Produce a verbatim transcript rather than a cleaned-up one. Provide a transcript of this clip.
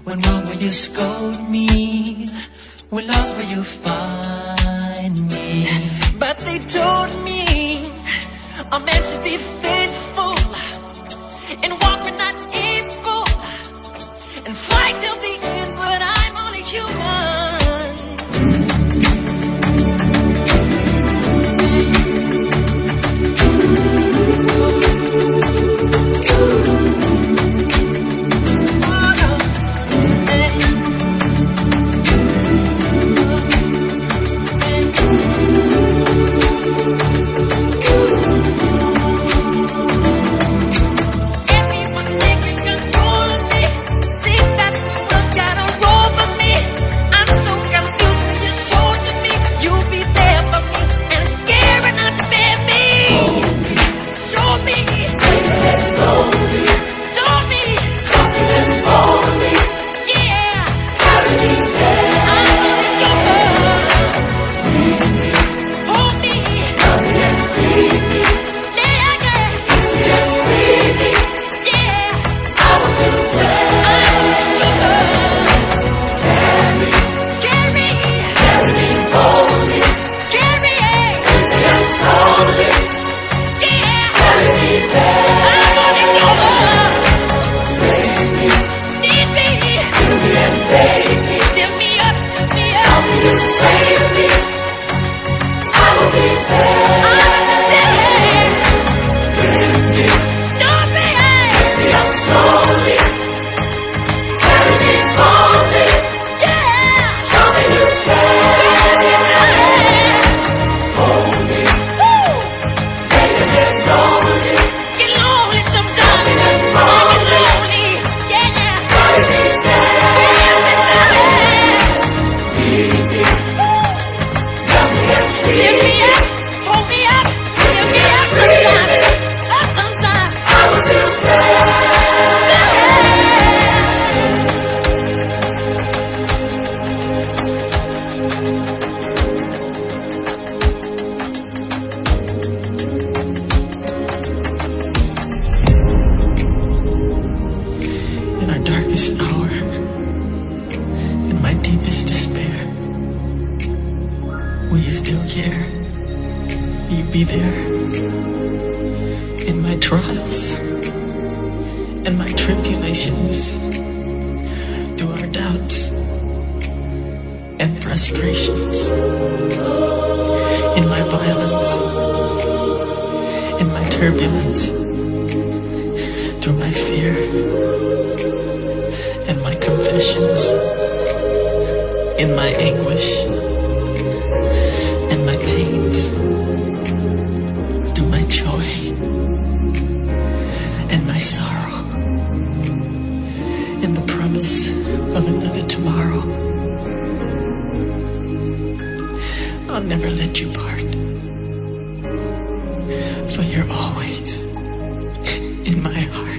When wrong, will you scold me? When lost, will you find me? But they told me a man should be faithful and walk but not evil and fight till the end, but I'm only human. Hour, in my deepest despair, will you still care? Will you be there in my trials and my tribulations, through our doubts and frustrations, in my violence, in my turbulence, through my fear and my confessions, in my anguish and my pains, through my joy and my sorrow, in the promise of another tomorrow. I'll never let you part, for you're always in my heart.